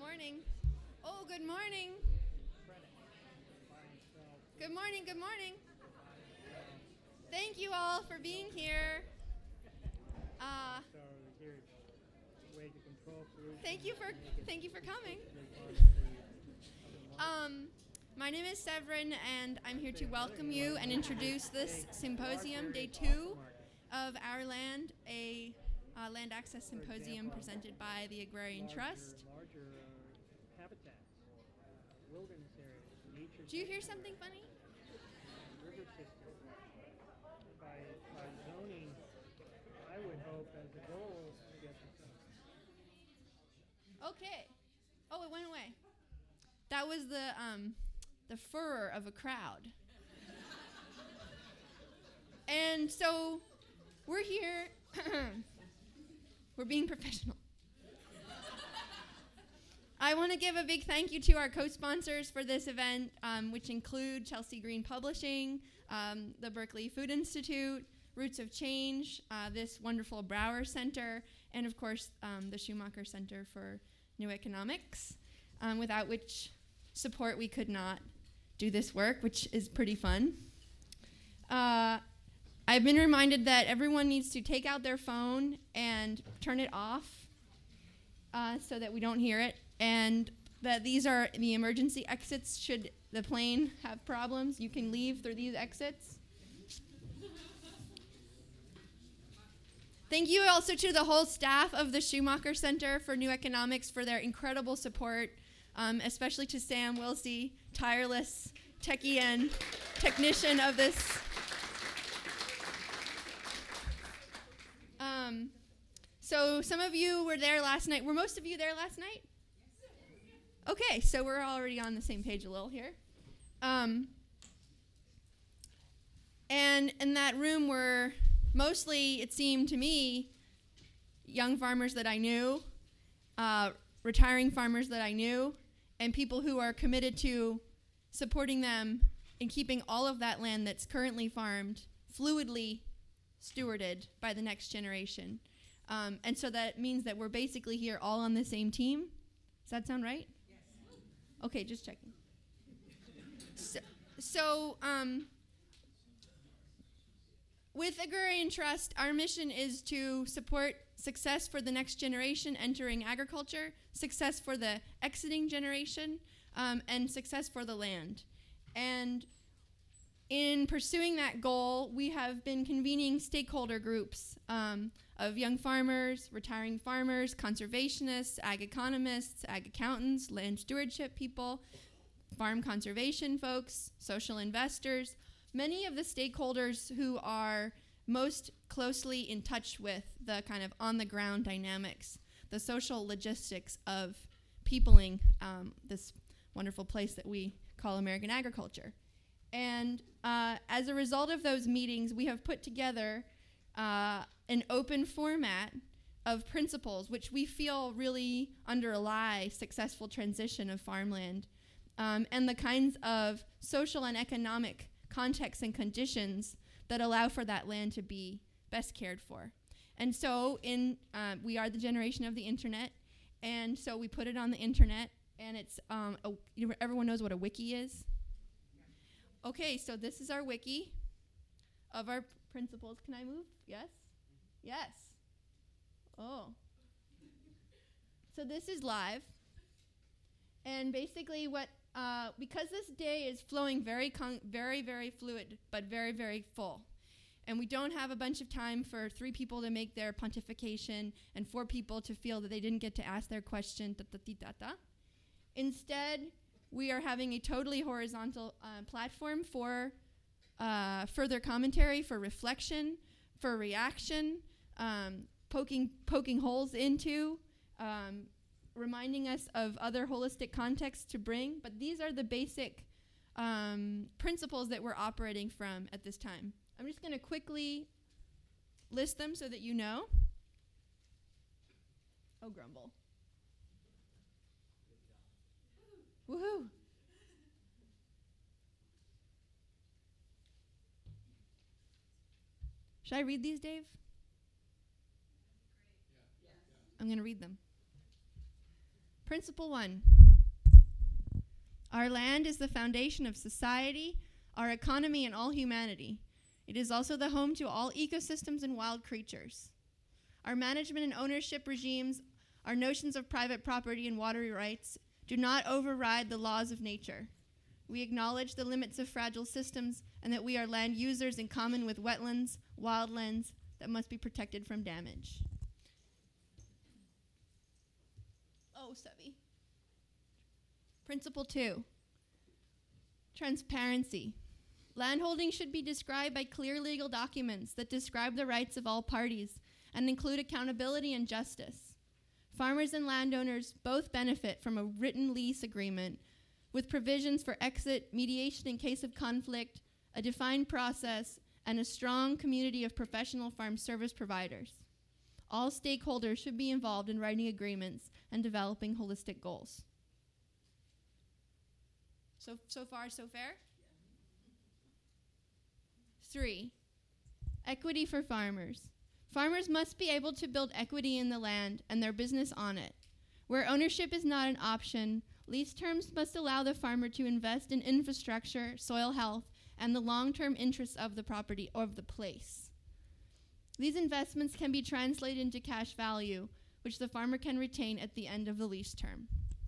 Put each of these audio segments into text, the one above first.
morning. Oh, good morning. Good morning, good morning. Thank you all for being here. Thank you for coming. My name is Severin, and I'm here to welcome you and introduce this symposium, day 2 of Our Land, a land access symposium presented by the Agrarian Trust. Do you hear something funny? River system. By zoning, I would hope as a goal to get Okay. Oh, it went away. That was the furor of a crowd. And so we're here. We're being professional. I want to give a big thank you to our co-sponsors for this event, which include Chelsea Green Publishing, the Berkeley Food Institute, Roots of Change, this wonderful Brower Center, and of course the Schumacher Center for New Economics, without which support we could not do this work, which is pretty fun. I've been reminded that everyone needs to take out their phone and turn it off so that we don't hear it, and that these are the emergency exits should the plane have problems. You can leave through these exits. Thank you also to the whole staff of the Schumacher Center for New Economics for their incredible support, especially to Sam Wilsey, tireless techie and technician of this. So some of you were there last night. Were most of you there last night? Okay, so we're already on the same page a little here. And in that room were mostly, it seemed to me, young farmers that I knew, retiring farmers that I knew, and people who are committed to supporting them and keeping all of that land that's currently farmed fluidly stewarded by the next generation. And so that means that we're basically here all on the same team. Does that sound right? Yes. Okay, just checking. So with Agrarian Trust, our mission is to support success for the next generation entering agriculture, success for the exiting generation, and success for the land. And in pursuing that goal, we have been convening stakeholder groups of young farmers, retiring farmers, conservationists, ag economists, ag accountants, land stewardship people, farm conservation folks, social investors, many of the stakeholders who are most closely in touch with the kind of on-the-ground dynamics, the social logistics of peopling this wonderful place that we call American agriculture. And as a result of those meetings, we have put together an open format of principles which we feel really underlie successful transition of farmland and the kinds of social and economic contexts and conditions that allow for that land to be best cared for. And so we are the generation of the internet, and so we put it on the internet, and it's everyone knows what a wiki is? Okay, so this is our wiki of our principles. Can I move? Yes? Yes. Oh. So this is live. And basically because this day is flowing very, very fluid, but very, very full. And we don't have a bunch of time for 3 people to make their pontification and 4 people to feel that they didn't get to ask their question, Instead, we are having a totally horizontal platform for further commentary, for reflection, for reaction, poking holes into, reminding us of other holistic contexts to bring. But these are the basic principles that we're operating from at this time. I'm just going to quickly list them so that you know. Oh, grumble. Woohoo! Should I read these, Dave? I'm going to read them. Principle 1. Our land is the foundation of society, our economy, and all humanity. It is also the home to all ecosystems and wild creatures. Our management and ownership regimes, our notions of private property and water rights do not override the laws of nature. We acknowledge the limits of fragile systems and that we are land users in common with wetlands, wildlands that must be protected from damage. Oh, Sevi. Principle 2. Transparency. Landholding should be described by clear legal documents that describe the rights of all parties and include accountability and justice. Farmers and landowners both benefit from a written lease agreement with provisions for exit, mediation in case of conflict, a defined process, and a strong community of professional farm service providers. All stakeholders should be involved in writing agreements and developing holistic goals. So far, so fair? 3, equity for farmers. Farmers must be able to build equity in the land and their business on it. Where ownership is not an option, lease terms must allow the farmer to invest in infrastructure, soil health, and the long-term interests of the property or of the place. These investments can be translated into cash value, which the farmer can retain at the end of the lease term.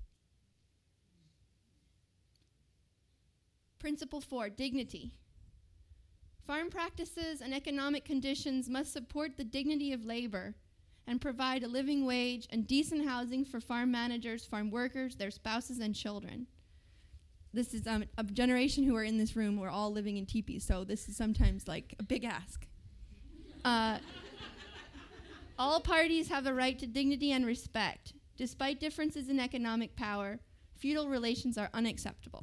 Principle 4, dignity. Farm practices and economic conditions must support the dignity of labor and provide a living wage and decent housing for farm managers, farm workers, their spouses, and children. This is a generation who are in this room. We're all living in teepees, so this is sometimes like a big ask. All parties have a right to dignity and respect. Despite differences in economic power, feudal relations are unacceptable.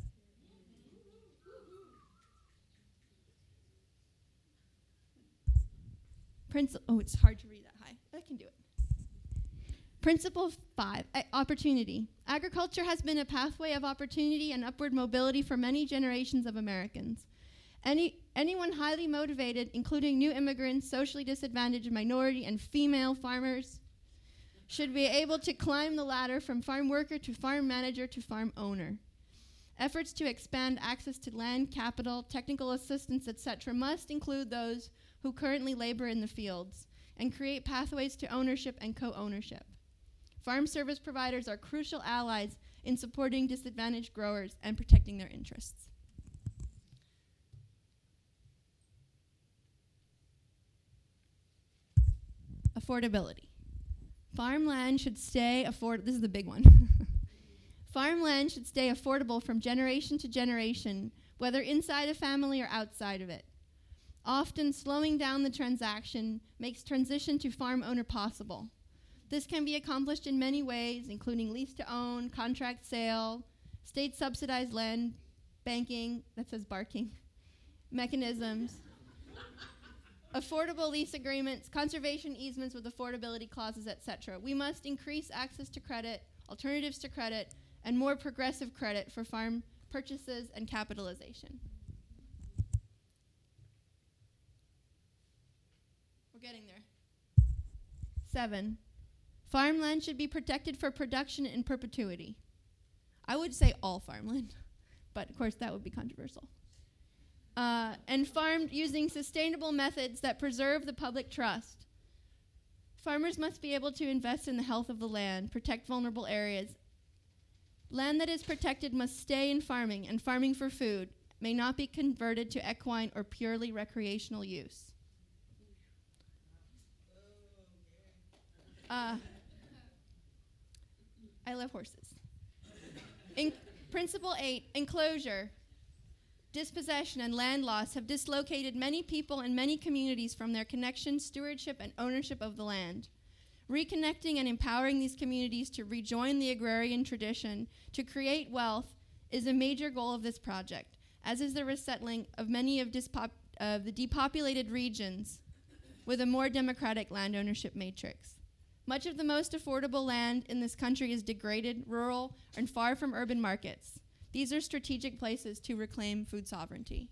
It's hard to read that high. I can do it. Principle 5, opportunity. Agriculture has been a pathway of opportunity and upward mobility for many generations of Americans. Anyone highly motivated, including new immigrants, socially disadvantaged minority, and female farmers, should be able to climb the ladder from farm worker to farm manager to farm owner. Efforts to expand access to land, capital, technical assistance, etc. must include those who currently labor in the fields and create pathways to ownership and co-ownership. Farm service providers are crucial allies in supporting disadvantaged growers and protecting their interests. Affordability. Farmland should stay this is the big one. Farmland should stay affordable from generation to generation, whether inside a family or outside of it. Often slowing down the transaction makes transition to farm owner possible. This can be accomplished in many ways, including lease to own, contract sale, state subsidized land banking, that says barking, mechanisms, affordable lease agreements, conservation easements with affordability clauses, etc. We must increase access to credit, alternatives to credit, and more progressive credit for farm purchases and capitalization. Getting there. 7, farmland should be protected for production in perpetuity. I would say all farmland, but of course that would be controversial. And farmed using sustainable methods that preserve the public trust. Farmers must be able to invest in the health of the land, protect vulnerable areas. Land that is protected must stay in farming, and farming for food may not be converted to equine or purely recreational use. I love horses. Principle 8, enclosure, dispossession, and land loss have dislocated many people and many communities from their connection, stewardship, and ownership of the land. Reconnecting and empowering these communities to rejoin the agrarian tradition, to create wealth, is a major goal of this project, as is the resettling of many of the depopulated regions with a more democratic land ownership matrix. Much of the most affordable land in this country is degraded, rural, and far from urban markets. These are strategic places to reclaim food sovereignty.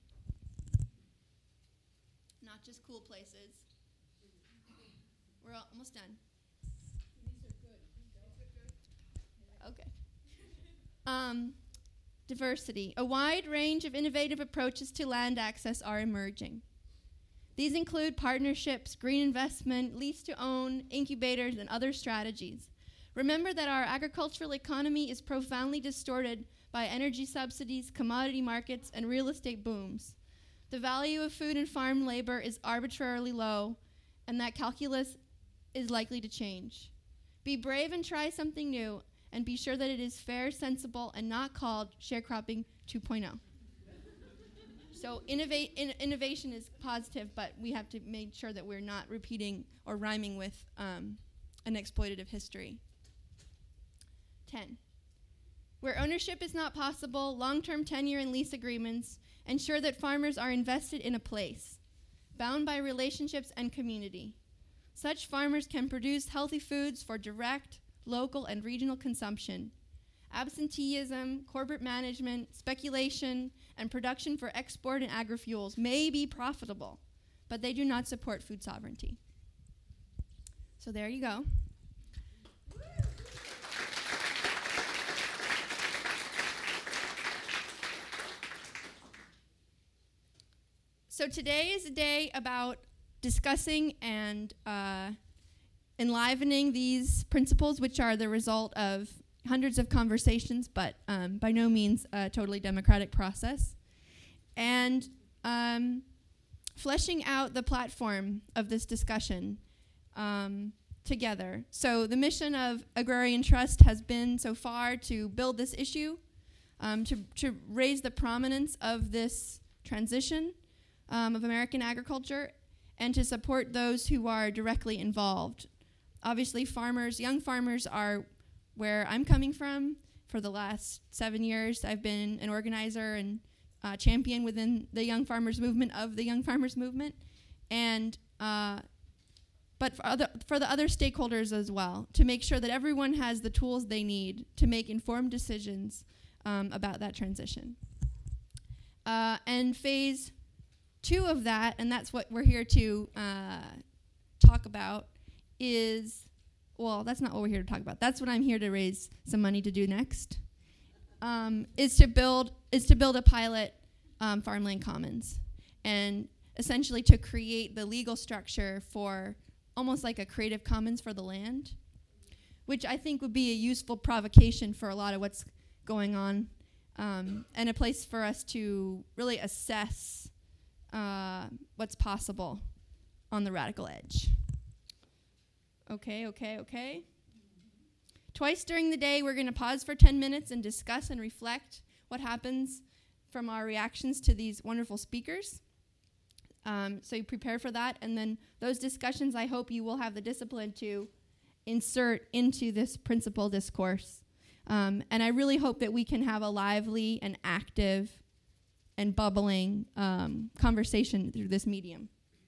Not just cool places. We're almost done. Okay. Diversity. A wide range of innovative approaches to land access are emerging. These include partnerships, green investment, lease to own, incubators, and other strategies. Remember that our agricultural economy is profoundly distorted by energy subsidies, commodity markets, and real estate booms. The value of food and farm labor is arbitrarily low, and that calculus is likely to change. Be brave and try something new, and be sure that it is fair, sensible, and not called sharecropping 2.0. So innovation is positive, but we have to make sure that we're not repeating or rhyming with an exploitative history. 10. Where ownership is not possible, long-term tenure and lease agreements ensure that farmers are invested in a place, bound by relationships and community. Such farmers can produce healthy foods for direct, local, and regional consumption. Absenteeism, corporate management, speculation, and production for export and agri-fuels may be profitable, but they do not support food sovereignty. So there you go. So today is a day about discussing and enlivening these principles, which are the result of hundreds of conversations, but by no means a totally democratic process. And fleshing out the platform of this discussion together. So the mission of Agrarian Trust has been so far to build this issue, to raise the prominence of this transition of American agriculture, and to support those who are directly involved. Obviously, farmers, young farmers are where I'm coming from. For the last 7 years, I've been an organizer and champion within the Young Farmers Movement of the Young Farmers Movement, and but for the other stakeholders as well, to make sure that everyone has the tools they need to make informed decisions about that transition. And phase 2 of that, and that's what we're here to talk about, is, well, that's not what we're here to talk about. That's what I'm here to raise some money to do next. Is to build a pilot farmland commons, and essentially to create the legal structure for almost like a Creative Commons for the land, which I think would be a useful provocation for a lot of what's going on, and a place for us to really assess what's possible on the radical edge. Okay. Twice during the day, we're going to pause for 10 minutes and discuss and reflect what happens from our reactions to these wonderful speakers. So you prepare for that, and then those discussions, I hope you will have the discipline to insert into this principal discourse. And I really hope that we can have a lively and active and bubbling conversation through this medium.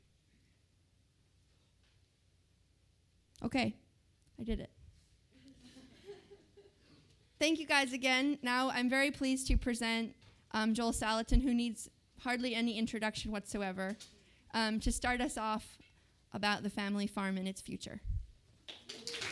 Okay, I did it. Thank you guys again. Now I'm very pleased to present Joel Salatin, who needs hardly any introduction whatsoever, to start us off about the family farm and its future.